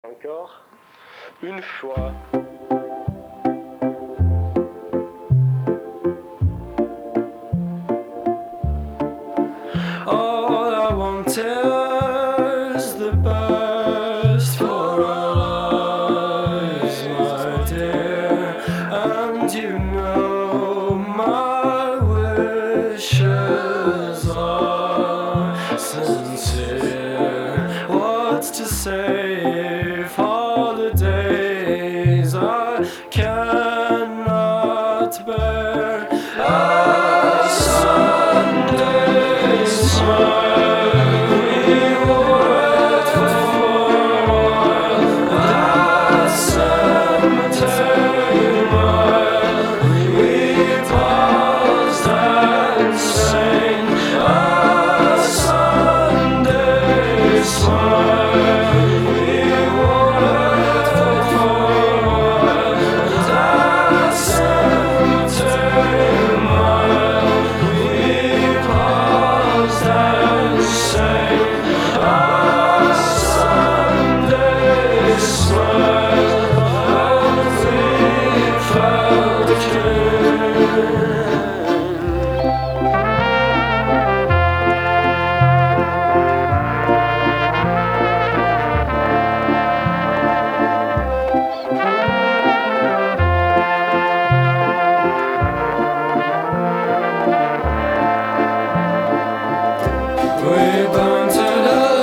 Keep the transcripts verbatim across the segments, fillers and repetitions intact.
Encore une fois. All I want is the best for our lives, my dear. And you know my wishes are sincere. What's to say for the days I cannot bear? A Sunday smile we wait for that cemetery mile we paused and sang. A Sunday smile we wait for that cemetery mile we paused and sang. A Sunday smile and we felt good. We burned to the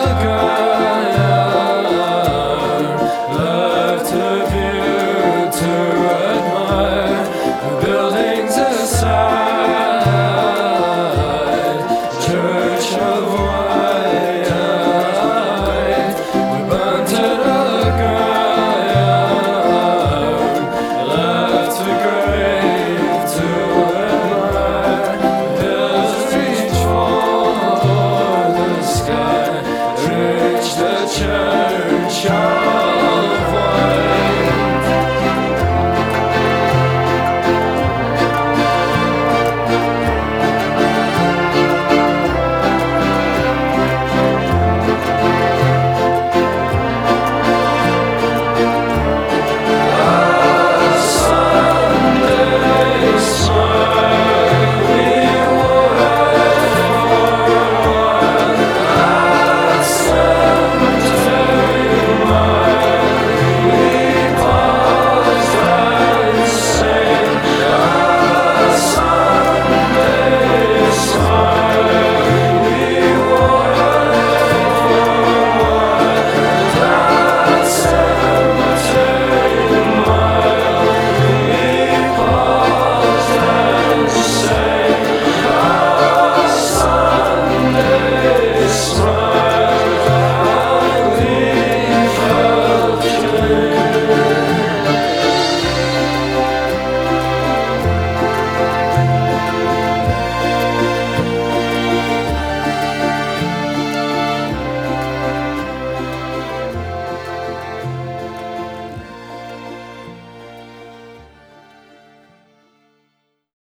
ground, left a view to admire, the buildings aside, Church of White. We burned to the ground, left a grave to admire, the hills reach for the sky, reach the church.